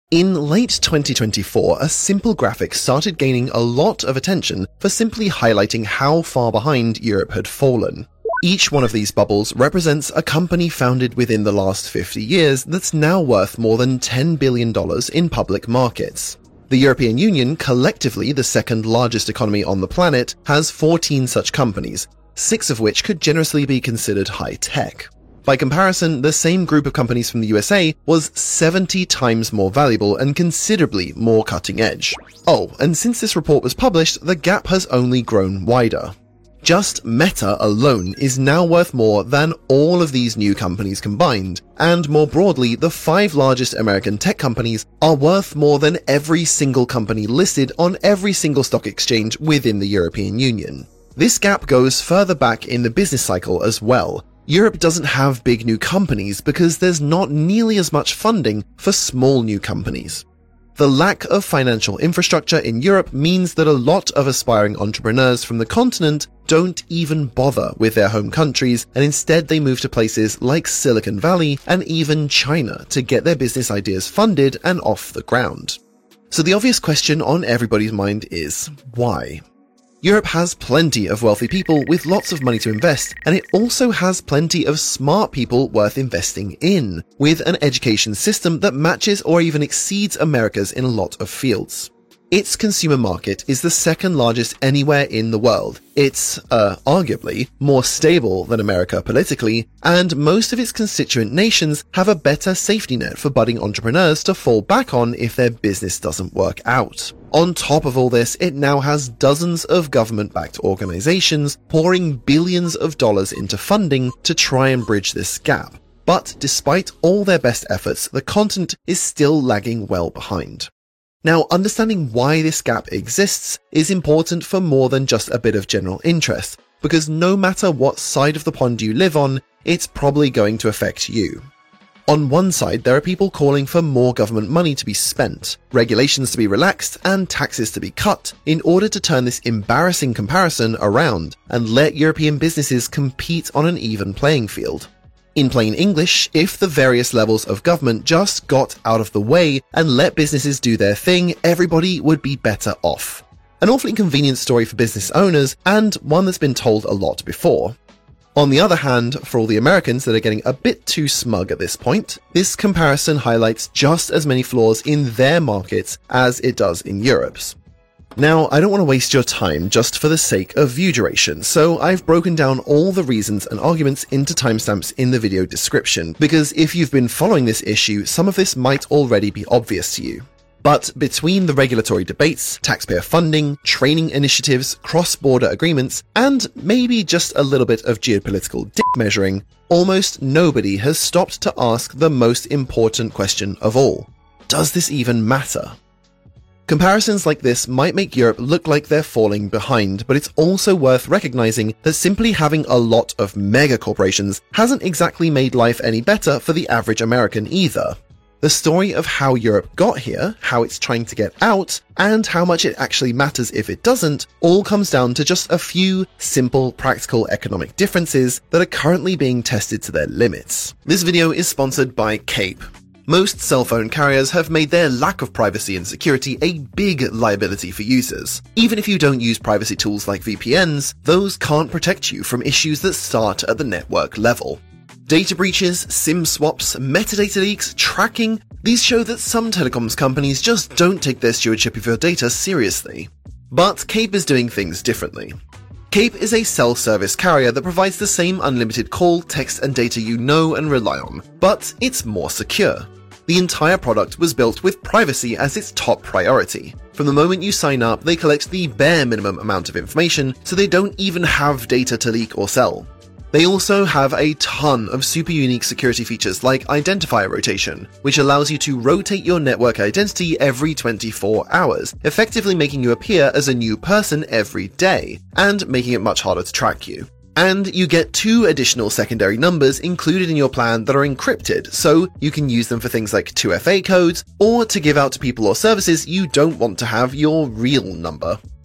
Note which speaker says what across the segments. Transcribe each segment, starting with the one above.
Speaker 1: In late 2024, a simple graphic started gaining a lot of attention for simply highlighting how far behind Europe had fallen. Each one of these bubbles represents a company founded within the last 50 years that's now worth more than $10 billion in public markets. The European Union, collectively the second largest economy on the planet, has 14 such companies, 6 of which could generously be considered high-tech. By comparison, the same group of companies from the USA was 70 times more valuable and considerably more cutting edge. Oh, and since this report was published, the gap has only grown wider. Just Meta alone is now worth more than all of these new companies combined, and more broadly, the 5 largest American tech companies are worth more than every single company listed on every single stock exchange within the European Union. This gap goes further back in the business cycle as well. Europe doesn't have big new companies because there's not nearly as much funding for small new companies. The lack of financial infrastructure in Europe means that a lot of aspiring entrepreneurs from the continent don't even bother with their home countries, and instead they move to places like Silicon Valley and even China to get their business ideas funded and off the ground. So the obvious question on everybody's mind is, why? Europe has plenty of wealthy people with lots of money to invest, and it also has plenty of smart people worth investing in, with an education system that matches or even exceeds America's in a lot of fields. Its consumer market is the second largest anywhere in the world. It's, arguably, more stable than America politically, and most of its constituent nations have a better safety net for budding entrepreneurs to fall back on if their business doesn't work out. On top of all this, it now has dozens of government-backed organizations pouring billions of dollars into funding to try and bridge this gap. But despite all their best efforts, the continent is still lagging well behind. Now, understanding why this gap exists is important for more than just a bit of general interest, because no matter what side of the pond you live on, it's probably going to affect you. On one side, there are people calling for more government money to be spent, regulations to be relaxed, and taxes to be cut in order to turn this embarrassing comparison around and let European businesses compete on an even playing field. In plain English, if the various levels of government just got out of the way and let businesses do their thing, everybody would be better off. An awfully convenient story for business owners, and one that's been told a lot before. On the other hand, for all the Americans that are getting a bit too smug at this point, this comparison highlights just as many flaws in their markets as it does in Europe's. Now, I don't want to waste your time just for the sake of view duration, so I've broken down all the reasons and arguments into timestamps in the video description, because if you've been following this issue, some of this might already be obvious to you. But between the regulatory debates, taxpayer funding, training initiatives, cross-border agreements, and maybe just a little bit of geopolitical dick measuring, almost nobody has stopped to ask the most important question of all. Does this even matter? Comparisons like this might make Europe look like they're falling behind, but it's also worth recognizing that simply having a lot of mega corporations hasn't exactly made life any better for the average American either. The story of how Europe got here, how it's trying to get out, and how much it actually matters if it doesn't, all comes down to just a few simple, practical economic differences that are currently being tested to their limits. This video is sponsored by Cape. Most cell phone carriers have made their lack of privacy and security a big liability for users. Even if you don't use privacy tools like VPNs, those can't protect you from issues that start at the network level. Data breaches, SIM swaps, metadata leaks, tracking, these show that some telecoms companies just don't take their stewardship of your data seriously. But Cape is doing things differently. Cape is a cell service carrier that provides the same unlimited call, text, and data you know and rely on, but it's more secure. The entire product was built with privacy as its top priority. From the moment you sign up, they collect the bare minimum amount of information, so they don't even have data to leak or sell. They also have a ton of super unique security features like identifier rotation, which allows you to rotate your network identity every 24 hours, effectively making you appear as a new person every day, and making it much harder to track you. And you get 2 additional secondary numbers included in your plan that are encrypted, so you can use them for things like 2FA codes, or to give out to people or services you don't want to have your real number.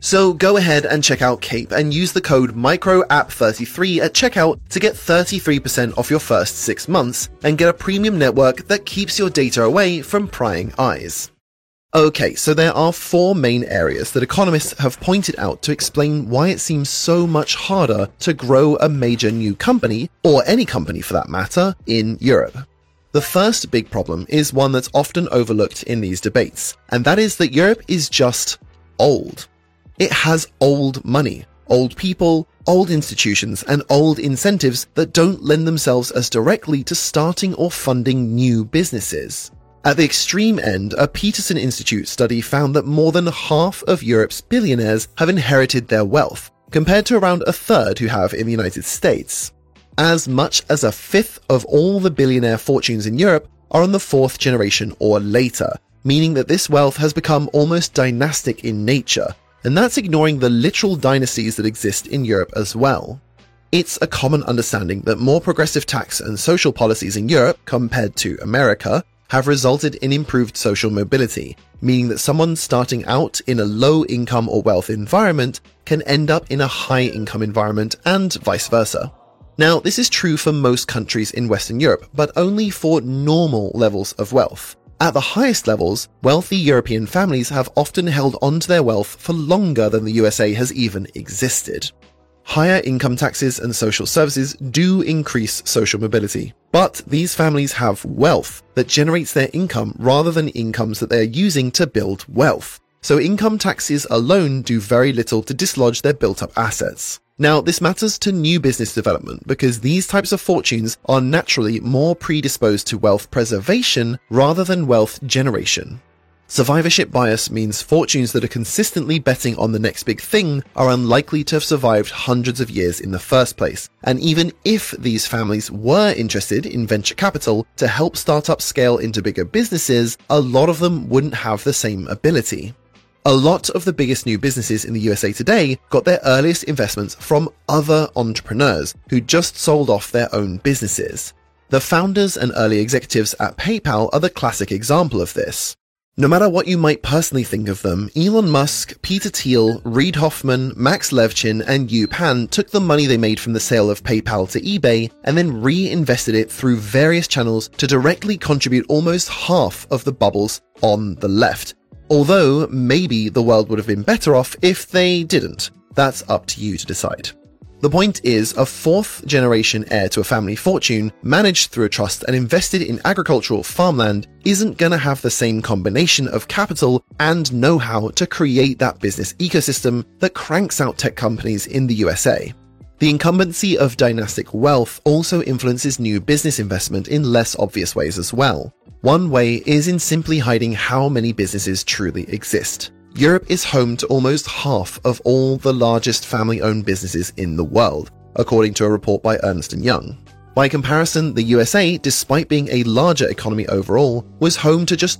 Speaker 1: So go ahead and check out Cape and use the code MICROAPP33 at checkout to get 33% off your first 6 months and get a premium network that keeps your data away from prying eyes. Okay, so there are 4 main areas that economists have pointed out to explain why it seems so much harder to grow a major new company, or any company for that matter, in Europe. The first big problem is one that's often overlooked in these debates, and that is that Europe is just old. It has old money, old people, old institutions, and old incentives that don't lend themselves as directly to starting or funding new businesses. At the extreme end, a Peterson Institute study found that more than half of Europe's billionaires have inherited their wealth, compared to around a third who have in the United States. As much as a fifth of all the billionaire fortunes in Europe are on the 4th generation or later, meaning that this wealth has become almost dynastic in nature, and that's ignoring the literal dynasties that exist in Europe as well. It's a common understanding that more progressive tax and social policies in Europe, compared to America, have resulted in improved social mobility, meaning that someone starting out in a low-income or wealth environment can end up in a high-income environment and vice versa. Now, this is true for most countries in Western Europe, but only for normal levels of wealth. At the highest levels, wealthy European families have often held onto their wealth for longer than the USA has even existed. Higher income taxes and social services do increase social mobility, but these families have wealth that generates their income rather than incomes that they are using to build wealth. So income taxes alone do very little to dislodge their built-up assets. Now, this matters to new business development because these types of fortunes are naturally more predisposed to wealth preservation rather than wealth generation. Survivorship bias means fortunes that are consistently betting on the next big thing are unlikely to have survived hundreds of years in the first place, and even if these families were interested in venture capital to help startups scale into bigger businesses, a lot of them wouldn't have the same ability. A lot of the biggest new businesses in the USA today got their earliest investments from other entrepreneurs who just sold off their own businesses. The founders and early executives at PayPal are the classic example of this. No matter what you might personally think of them, Elon Musk, Peter Thiel, Reid Hoffman, Max Levchin, and Yu Pan took the money they made from the sale of PayPal to eBay and then reinvested it through various channels to directly contribute almost half of the bubbles on the left. Although, maybe the world would have been better off if they didn't. That's up to you to decide. The point is, a 4th generation heir to a family fortune managed through a trust and invested in agricultural farmland isn't going to have the same combination of capital and know-how to create that business ecosystem that cranks out tech companies in the USA. The incumbency of dynastic wealth also influences new business investment in less obvious ways as well. One way is in simply hiding how many businesses truly exist. Europe is home to almost half of all the largest family-owned businesses in the world, according to a report by Ernst & Young. By comparison, the USA, despite being a larger economy overall, was home to just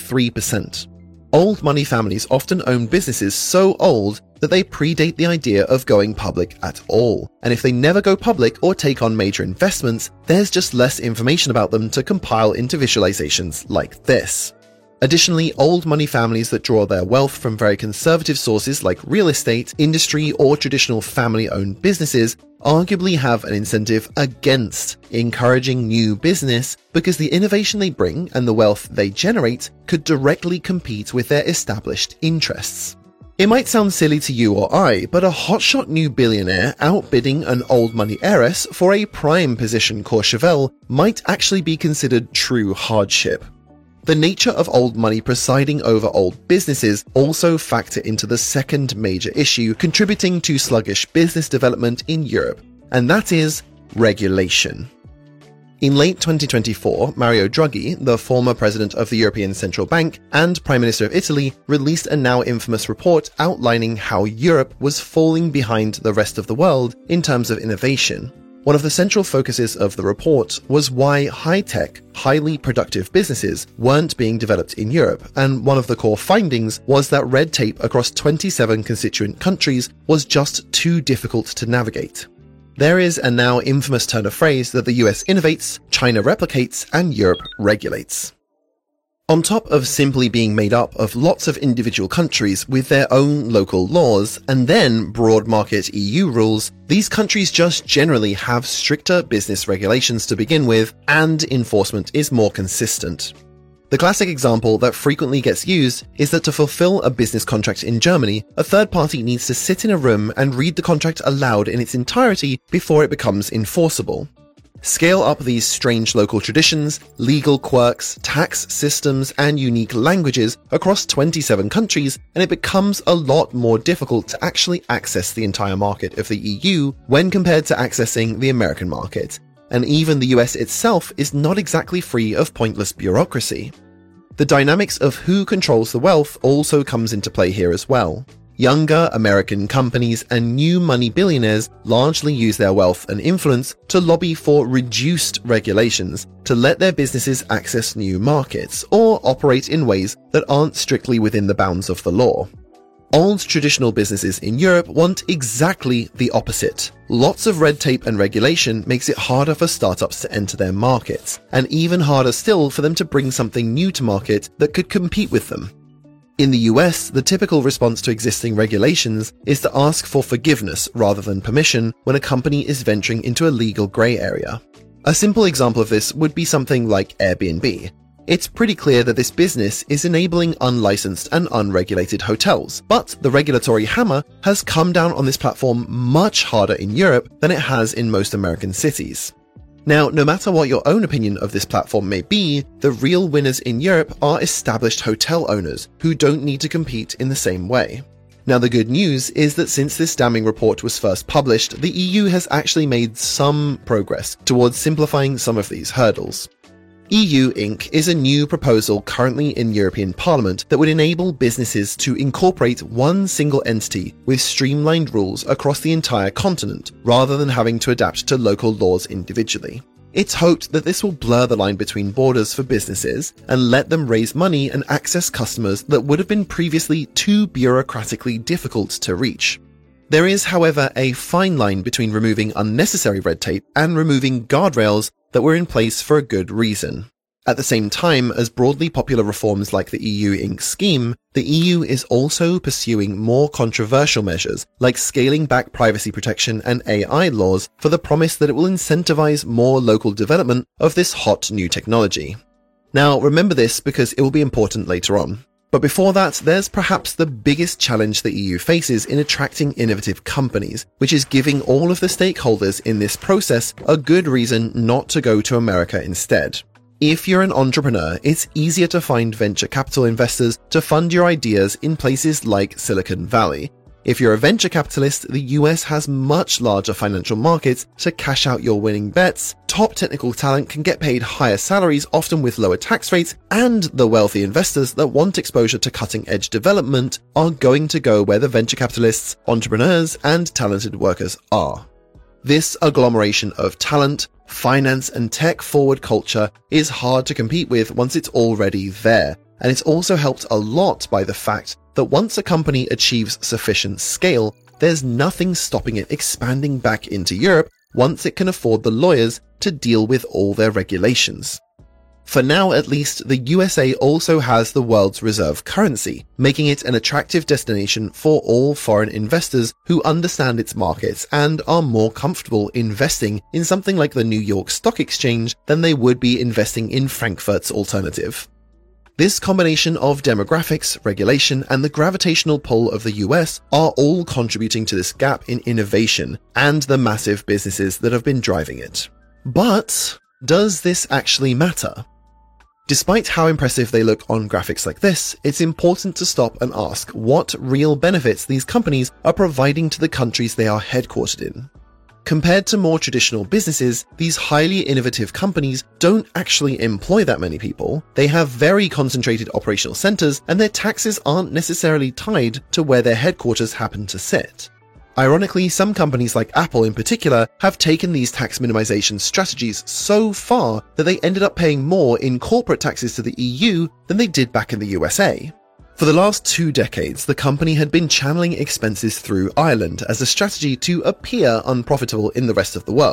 Speaker 1: 23%. Old money families often own businesses so old that they predate the idea of going public at all, and if they never go public or take on major investments, there's just less information about them to compile into visualizations like this. Additionally, old money families that draw their wealth from very conservative sources like real estate, industry, or traditional family-owned businesses arguably have an incentive against encouraging new business because the innovation they bring and the wealth they generate could directly compete with their established interests. It might sound silly to you or I, but a hotshot new billionaire outbidding an old money heiress for a prime position Courchevel might actually be considered true hardship. The nature of old money presiding over old businesses also factor into the second major issue contributing to sluggish business development in Europe, and that is regulation. In late 2024, Mario Draghi, the former president of the European Central Bank and Prime Minister of Italy, released a now infamous report outlining how Europe was falling behind the rest of the world in terms of innovation. One of the central focuses of the report was why high-tech, highly productive businesses weren't being developed in Europe, and one of the core findings was that red tape across 27 constituent countries was just too difficult to navigate. There is a now infamous turn of phrase that the US innovates, China replicates, and Europe regulates. On top of simply being made up of lots of individual countries with their own local laws and then broad market EU rules, these countries just generally have stricter business regulations to begin with, and enforcement is more consistent. The classic example that frequently gets used is that to fulfill a business contract in Germany, a third party needs to sit in a room and read the contract aloud in its entirety before it becomes enforceable. Scale up these strange local traditions, legal quirks, tax systems, and unique languages across 27 countries, and it becomes a lot more difficult to actually access the entire market of the EU when compared to accessing the American market. And even the US itself is not exactly free of pointless bureaucracy. The dynamics of who controls the wealth also comes into play here as well. Younger American companies and new money billionaires largely use their wealth and influence to lobby for reduced regulations to let their businesses access new markets or operate in ways that aren't strictly within the bounds of the law. Old traditional businesses in Europe want exactly the opposite. Lots of red tape and regulation makes it harder for startups to enter their markets, and even harder still for them to bring something new to market that could compete with them. In the US, the typical response to existing regulations is to ask for forgiveness rather than permission when a company is venturing into a legal grey area. A simple example of this would be something like Airbnb. It's pretty clear that this business is enabling unlicensed and unregulated hotels, but the regulatory hammer has come down on this platform much harder in Europe than it has in most American cities. Now, no matter what your own opinion of this platform may be, the real winners in Europe are established hotel owners who don't need to compete in the same way. Now, the good news is that since this damning report was first published, the EU has actually made some progress towards simplifying some of these hurdles. EU Inc. is a new proposal currently in European Parliament that would enable businesses to incorporate one single entity with streamlined rules across the entire continent, rather than having to adapt to local laws individually. It's hoped that this will blur the line between borders for businesses and let them raise money and access customers that would have been previously too bureaucratically difficult to reach. There is, however, a fine line between removing unnecessary red tape and removing guardrails that were in place for a good reason. At the same time as broadly popular reforms like the EU Inc. scheme, the EU is also pursuing more controversial measures like scaling back privacy protection and AI laws for the promise that it will incentivize more local development of this hot new technology. Now, remember this because it will be important later on. But before that, there's perhaps the biggest challenge the EU faces in attracting innovative companies, which is giving all of the stakeholders in this process a good reason not to go to America instead. If you're an entrepreneur, it's easier to find venture capital investors to fund your ideas in places like Silicon Valley. If you're a venture capitalist, the US has much larger financial markets to cash out your winning bets, top technical talent can get paid higher salaries, often with lower tax rates, and the wealthy investors that want exposure to cutting-edge development are going to go where the venture capitalists, entrepreneurs, and talented workers are. This agglomeration of talent, finance, and tech-forward culture is hard to compete with once it's already there, and it's also helped a lot by the fact that once a company achieves sufficient scale, there's nothing stopping it expanding back into Europe once it can afford the lawyers to deal with all their regulations. For now at least, the USA also has the world's reserve currency, making it an attractive destination for all foreign investors who understand its markets and are more comfortable investing in something like the New York Stock Exchange than they would be investing in Frankfurt's alternative. This combination of demographics, regulation, and the gravitational pull of the US are all contributing to this gap in innovation and the massive businesses that have been driving it. But does this actually matter? Despite how impressive they look on graphics like this, it's important to stop and ask what real benefits these companies are providing to the countries they are headquartered in. Compared to more traditional businesses, these highly innovative companies don't actually employ that many people, they have very concentrated operational centers, and their taxes aren't necessarily tied to where their headquarters happen to sit. Ironically, some companies like Apple in particular have taken these tax minimization strategies so far that they ended up paying more in corporate taxes to the EU than they did back in the USA. For the last 2 decades, the company had been channeling expenses through Ireland as a strategy to appear unprofitable in the rest of the world.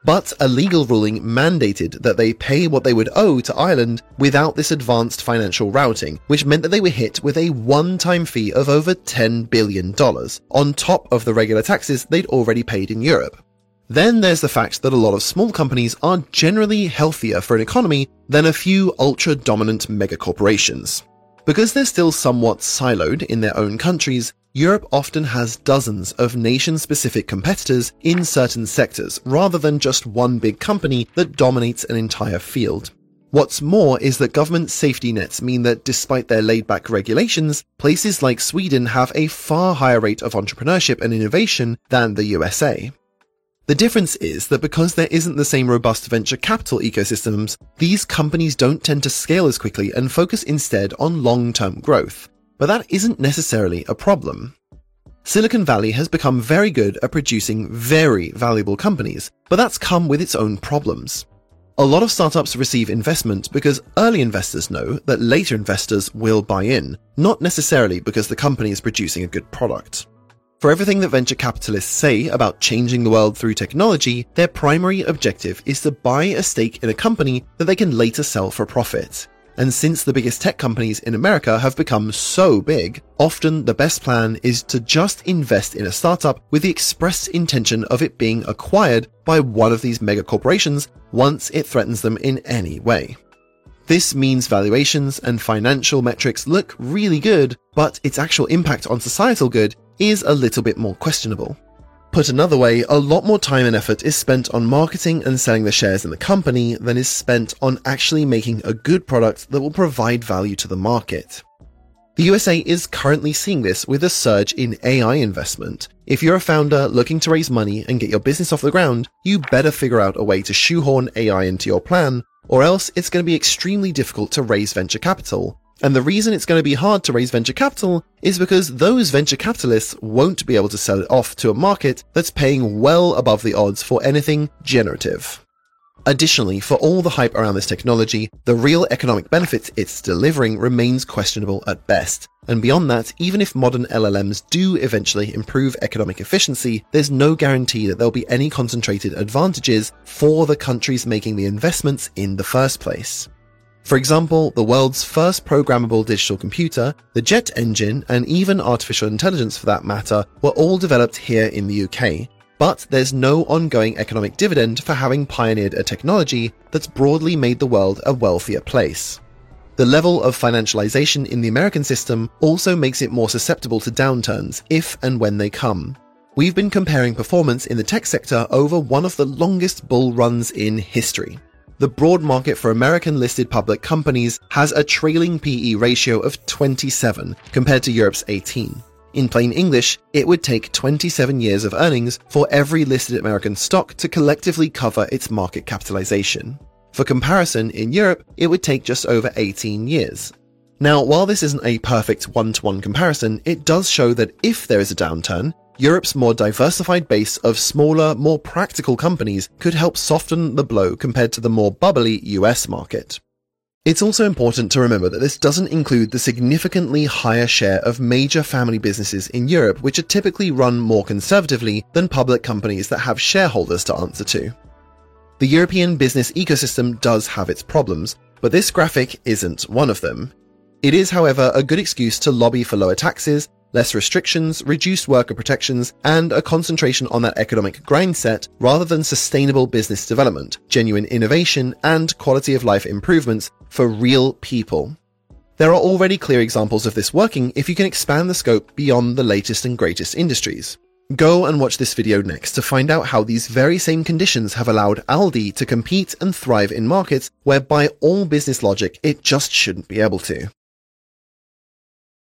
Speaker 1: But a legal ruling mandated that they pay what they would owe to Ireland without this advanced financial routing, which meant that they were hit with a one-time fee of over $10 billion, on top of the regular taxes they'd already paid in Europe. Then there's the fact that a lot of small companies are generally healthier for an economy than a few ultra-dominant megacorporations. Because they're still somewhat siloed in their own countries, Europe often has dozens of nation-specific competitors in certain sectors, rather than just one big company that dominates an entire field. What's more is that government safety nets mean that despite their laid-back regulations, places like Sweden have a far higher rate of entrepreneurship and innovation than the USA. The difference is that because there isn't the same robust venture capital ecosystems, these companies don't tend to scale as quickly and focus instead on long-term growth. But that isn't necessarily a problem. Silicon Valley has become very good at producing very valuable companies, but that's come with its own problems. A lot of startups receive investment because early investors know that later investors will buy in, not necessarily because the company is producing a good product. For everything that venture capitalists say about changing the world through technology, their primary objective is to buy a stake in a company that they can later sell for profit. And since the biggest tech companies in America have become so big, often the best plan is to just invest in a startup with the express intention of it being acquired by one of these mega corporations once it threatens them in any way. This means valuations and financial metrics look really good, but its actual impact on societal good is a little bit more questionable. Put another way, a lot more time and effort is spent on marketing and selling the shares in the company than is spent on actually making a good product that will provide value to the market. The USA is currently seeing this with a surge in AI investment. If you're a founder looking to raise money and get your business off the ground, you better figure out a way to shoehorn AI into your plan, or else it's going to be extremely difficult to raise venture capital. And the reason it's going to be hard to raise venture capital is because those venture capitalists won't be able to sell it off to a market that's paying well above the odds for anything generative. Additionally, for all the hype around this technology, the real economic benefits it's delivering remains questionable at best. And beyond that, even if modern LLMs do eventually improve economic efficiency, there's no guarantee that there'll be any concentrated advantages for the countries making the investments in the first place. For example, the world's first programmable digital computer, the jet engine, and even artificial intelligence for that matter, were all developed here in the UK. But there's no ongoing economic dividend for having pioneered a technology that's broadly made the world a wealthier place. The level of financialization in the American system also makes it more susceptible to downturns if and when they come. We've been comparing performance in the tech sector over one of the longest bull runs in history. The broad market for American-listed public companies has a trailing PE ratio of 27 compared to Europe's 18. In plain English, it would take 27 years of earnings for every listed American stock to collectively cover its market capitalization. For comparison, in Europe, it would take just over 18 years. Now, while this isn't a perfect one-to-one comparison, it does show that if there is a downturn, Europe's more diversified base of smaller, more practical companies could help soften the blow compared to the more bubbly US market. It's also important to remember that this doesn't include the significantly higher share of major family businesses in Europe, which are typically run more conservatively than public companies that have shareholders to answer to. The European business ecosystem does have its problems, but this graphic isn't one of them. It is, however, a good excuse to lobby for lower taxes, less restrictions, reduced worker protections, and a concentration on that economic grind set rather than sustainable business development, genuine innovation, and quality of life improvements for real people. There are already clear examples of this working if you can expand the scope beyond the latest and greatest industries. Go and watch this video next to find out how these very same conditions have allowed Aldi to compete and thrive in markets where by all business logic it just shouldn't be able to.